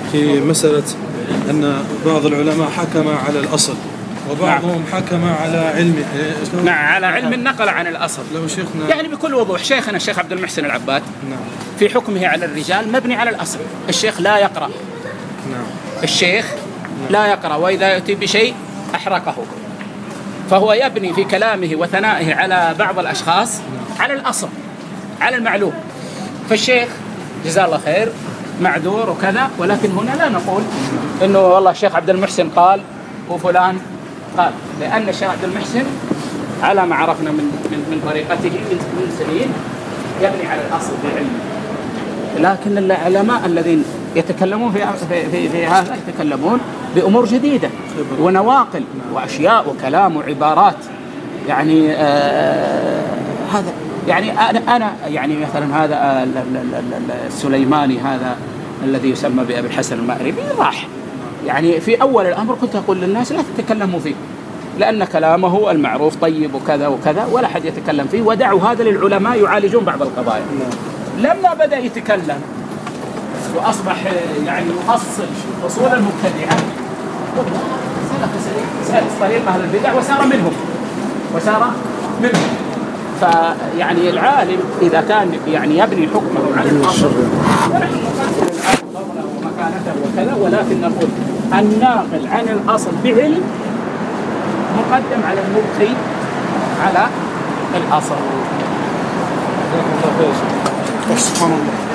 في مسألة أن بعض العلماء حكم على الأصل وبعضهم حكم على علم على علم نقل عن الأصل. لو شيخنا يعني بكل وضوح شيخنا الشيخ عبد المحسن العباد في حكمه على الرجال مبني على الأصل. الشيخ لا يقرأ. الشيخ لا يقرأ، وإذا يأتي بشيء أحرقه. فهو يبني في كلامه وثنائه على بعض الأشخاص على الأصل، على المعلوم. فالشيخ جزاه الله خير معذور وكذا، ولكن هنا لا نقول إنه والله الشيخ عبد المحسن قال وفلان قال، لأن الشيخ عبد المحسن على ما عرفنا من طريقته من سنين يبني على الأصل في علمه. لكن العلماء الذين يتكلمون في هذا يتكلمون بأمور جديدة ونواقل وأشياء وكلام وعبارات. يعني هذا يعني أنا يعني مثلا هذا السليماني هذا الذي يسمى بأبي الحسن المأربي راح يعني في أول الأمر كنت أقول للناس لا تتكلموا فيه، لأن كلامه المعروف طيب وكذا وكذا ولا حد يتكلم فيه، ودعوا هذا للعلماء يعالجون بعض القضايا. لما بدأ يتكلم وأصبح يعني يؤصل أصول المبتدعة سلك طريق أهل البدع وسار منهم. فيعني العالم إذا كان يعني يبني حكمه على الأصل ونحن نقدر العالم ومكانته وكذا، ولكن نقول الناقل عن الأصل بعلم مقدم على المبقي على الأصل. سبحان الله.